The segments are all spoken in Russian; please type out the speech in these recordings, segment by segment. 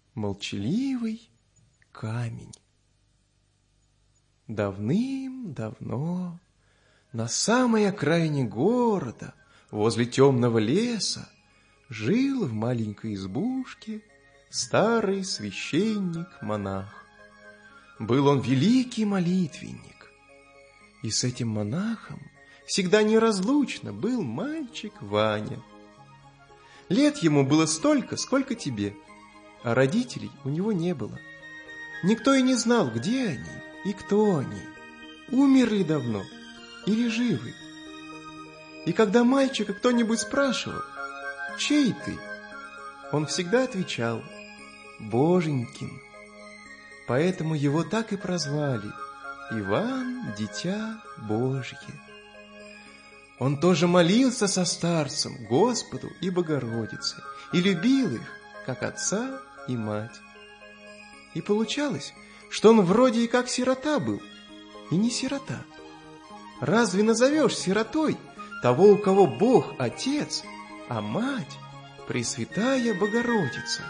Молчаливый камень. Давным-давно на самой окраине города, возле темного леса, жил в маленькой избушке старый священник-монах. Был он великий молитвенник, и с этим монахом всегда неразлучно был мальчик Ваня. Лет ему было столько, сколько тебе, а родителей у него не было. Никто и не знал, где они и кто они, умерли давно или живы. И когда мальчика кто-нибудь спрашивал: «Чей ты?», он всегда отвечал: «Боженькин». Поэтому его так и прозвали Иван, Дитя Божье. Он тоже молился со старцем, Господу и Богородице, и любил их, как отца и мать. И получалось, что он вроде и как сирота был, и не сирота. Разве назовешь сиротой того, у кого Бог Отец, а мать Пресвятая Богородица?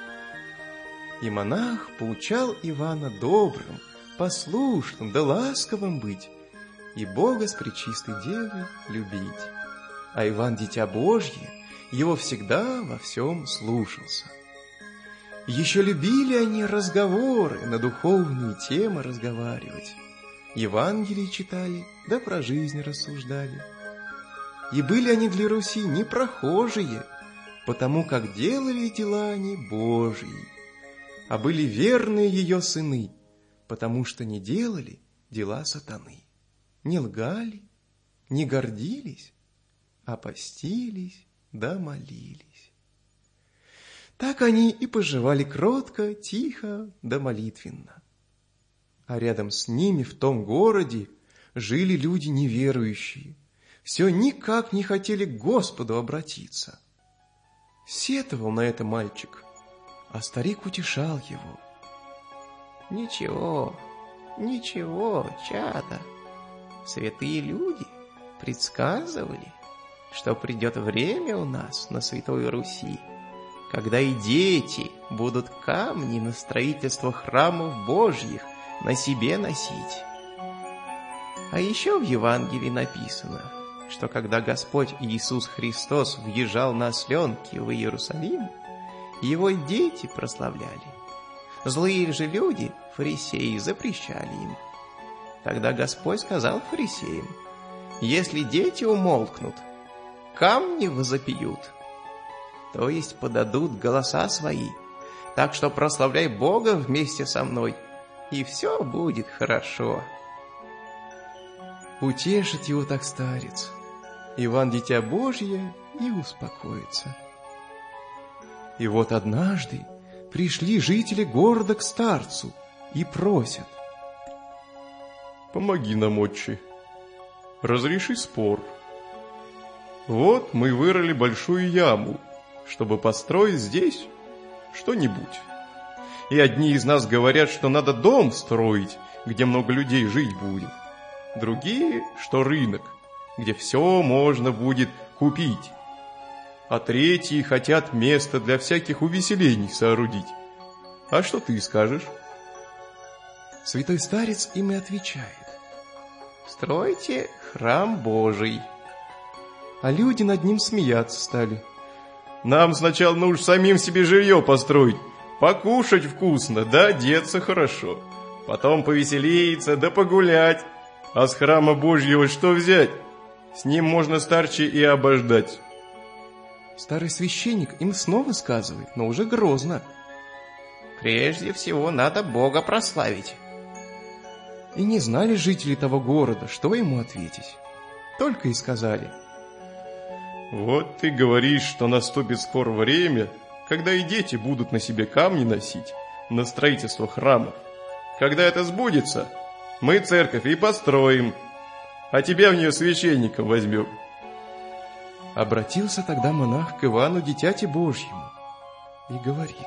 И монах поучал Ивана добрым, послушным да ласковым быть, и Бога с Пречистой Девой любить. А Иван, Дитя Божье, его всегда во всем слушался. Еще любили они разговоры, на духовные темы разговаривать. Евангелие читали, да про жизнь рассуждали. И были они для Руси не прохожие, потому как делали дела они Божьи, а были верные ее сыны, потому что не делали дела сатаны, не лгали, не гордились, а постились да молились. Так они и поживали кротко, тихо да молитвенно. А рядом с ними в том городе жили люди неверующие, все никак не хотели к Господу обратиться. Сетовал на это мальчик, а старик утешал его: «Ничего, ничего, чадо, святые люди предсказывали, что придет время у нас на Святой Руси, когда и дети будут камни на строительство храмов Божьих на себе носить. А еще в Евангелии написано, что когда Господь Иисус Христос въезжал на осленке в Иерусалим, его дети прославляли. Злые же люди, фарисеи, запрещали им. Тогда Господь сказал фарисеям: если дети умолкнут, камни возопьют, то есть подадут голоса свои, так что прославляй Бога вместе со мной, и все будет хорошо. Утешит его так старец, Иван, Дитя Божье, и успокоится. И вот однажды пришли жители города к старцу и просят: «Помоги нам, отче, разреши спор. Вот мы вырыли большую яму, чтобы построить здесь что-нибудь. И одни из нас говорят, что надо дом строить, где много людей жить будет. Другие, что рынок, где все можно будет купить. А третьи хотят место для всяких увеселений соорудить. А что ты скажешь?» Святой старец им и отвечает: «Стройте храм Божий». А люди над ним смеяться стали: «Нам сначала нужно самим себе жилье построить, покушать вкусно, да одеться хорошо, потом повеселиться, да погулять. А с храма Божьего что взять? С ним можно старче и обождать». Старый священник им снова сказывает, но уже грозно: «Прежде всего надо Бога прославить». И не знали жители того города, что ему ответить. Только и сказали: «Вот ты говоришь, что наступит скоро время, когда и дети будут на себе камни носить на строительство храмов. Когда это сбудется, мы церковь и построим, а тебя в нее священником возьмем». Обратился тогда монах к Ивану, Дитяти Божьему, и говорит: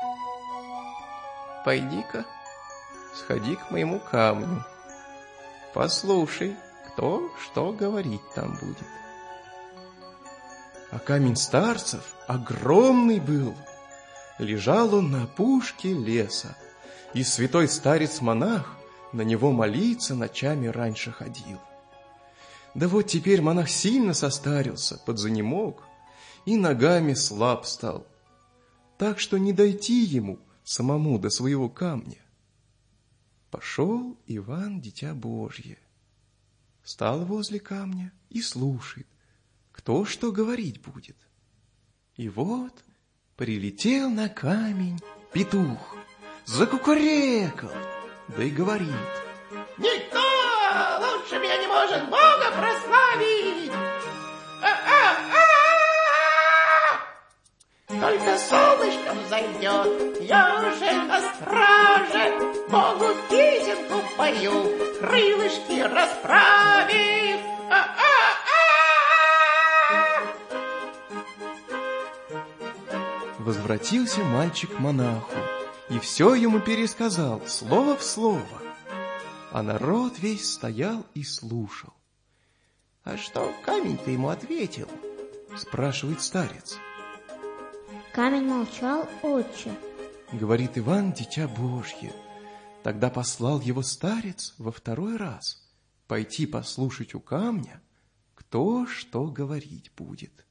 «Пойди-ка, сходи к моему камню, послушай, кто что говорить там будет». А камень старцев огромный был, Лежал он на опушке леса, и святой старец-монах на него молиться ночами раньше ходил. Да вот теперь монах сильно состарился, подзанемог, и ногами слаб стал, так что не дойти ему самому до своего камня. Пошел Иван, дитя Божье, стал возле камня и слушает, кто что говорить будет. И вот прилетел на камень петух, закукарекал, да и говорит: никто лучше меня не может Бога прославить. Только солнышко взойдет, я уже на страже, Богу песенку пою, крылышки расправив. Возвратился мальчик к монаху и все ему пересказал, слово в слово. А народ весь стоял и слушал. — А что камень-то ему ответил? — спрашивает старец. — Камень молчал, отче, — говорит Иван, дитя Божье. Тогда послал его старец во второй раз пойти послушать у камня, кто что говорить будет.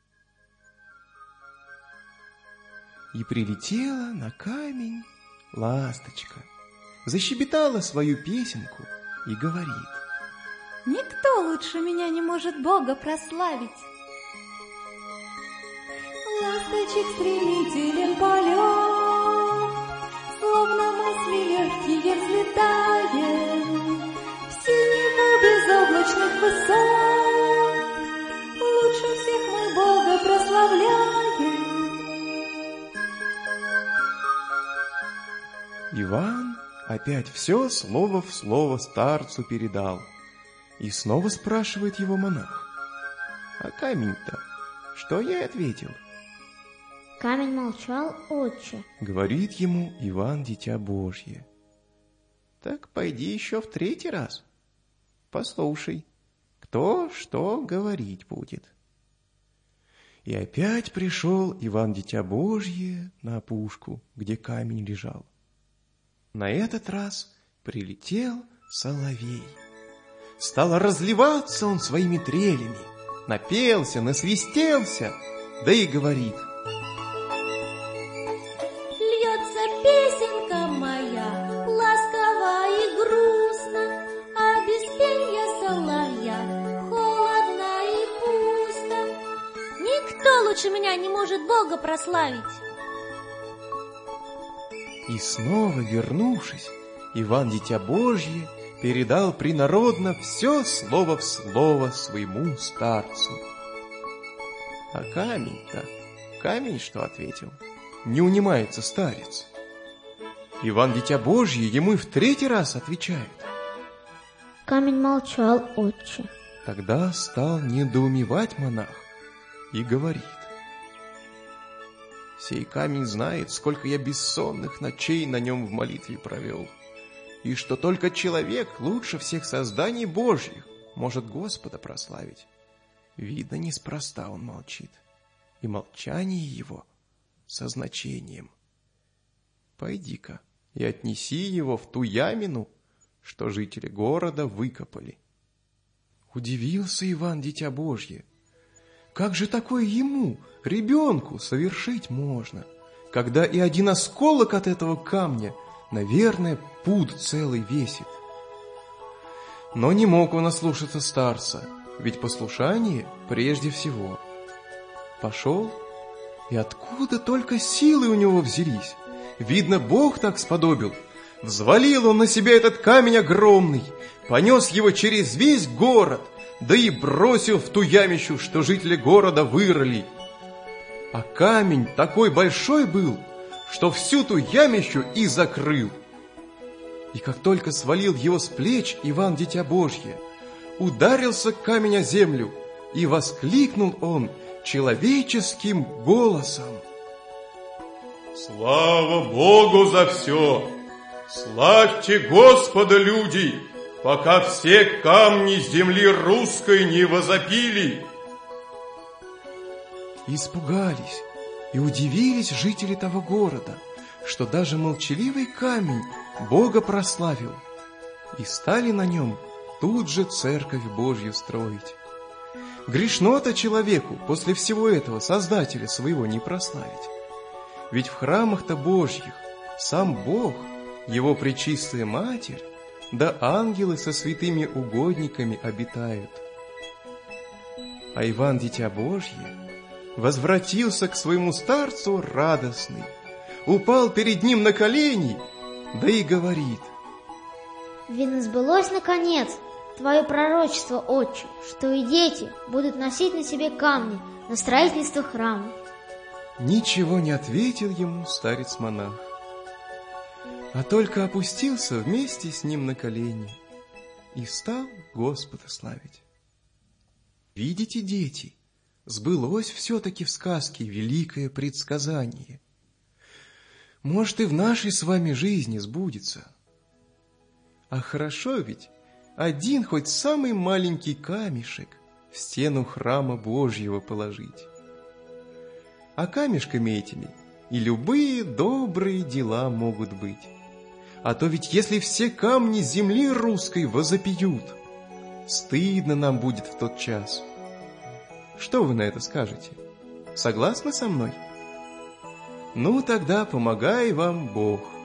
И прилетела на камень ласточка, защебетала свою песенку и говорит: никто лучше меня не может Бога прославить. Ласточек стремителен полет, словно мысли легкие взлетаем в синеву безоблачных высот. Лучше всех мы Бога прославляем. Иван опять все слово в слово старцу передал. И снова спрашивает его монах: а камень-то что ей ответил? — Камень молчал, отче, — говорит ему Иван, дитя Божье. — Так пойди еще в третий раз, послушай, кто что говорить будет. И опять пришел Иван, дитя Божье, на опушку, где камень лежал. На этот раз прилетел соловей. Стал разливаться он своими трелями, напелся, насвистелся, да и говорит: льется песенка моя, ласково и грустно, а без пенья соловья холодно и пусто. Никто лучше меня не может Бога прославить. И снова вернувшись, Иван, дитя Божье, передал принародно все слово в слово своему старцу. А камень-то, камень что ответил? Не унимается старец. Иван, дитя Божье, ему и в третий раз отвечает. — Камень молчал, отче. Тогда стал недоумевать монах и говорит: сей камень знает, сколько я бессонных ночей на нем в молитве провел, и что только человек лучше всех созданий Божьих может Господа прославить. Видно, неспроста он молчит, и молчание его со значением. Пойди-ка и отнеси его в ту ямину, что жители города выкопали. Удивился Иван, дитя Божье. Как же такое ему, ребенку, совершить можно, когда и один осколок от этого камня, наверное, пуд целый весит? Но не мог он ослушаться старца, ведь послушание прежде всего. Пошел, и откуда только силы у него взялись? Видно, Бог так сподобил. Взвалил он на себя этот камень огромный, понес его через весь город, да и бросил в ту ямищу, что жители города вырыли. А камень такой большой был, что всю ту ямищу и закрыл. И как только свалил его с плеч Иван, дитя Божье, ударился камень о землю, и воскликнул он человеческим голосом: «Слава Богу за все! Славьте Господа, люди, пока все камни земли русской не возопили!» Испугались, И удивились жители того города, что даже молчаливый камень Бога прославил, и стали на нем тут же церковь Божью строить. Грешно-то человеку после всего этого Создателя своего не прославить. Ведь в храмах-то Божьих сам Бог, Его пречистая Матерь, да ангелы со святыми угодниками обитают. А Иван, Дитя Божье, возвратился к своему старцу радостный, упал перед ним на колени, да и говорит: Видно, сбылось наконец твое пророчество, отче, что и дети будут носить на себе камни на строительство храма. Ничего не ответил ему старец-монах, а только опустился вместе с ним на колени и стал Господа славить. Видите, дети, сбылось все-таки в сказке великое предсказание. Может, и в нашей с вами жизни сбудется. А хорошо ведь один хоть самый маленький камешек в стену храма Божьего положить. А камешками этими и любые добрые дела могут быть. А то ведь если все камни земли русской возопьют, стыдно нам будет в тот час. Что вы на это скажете? Согласны со мной? Ну, тогда помогай вам Бог.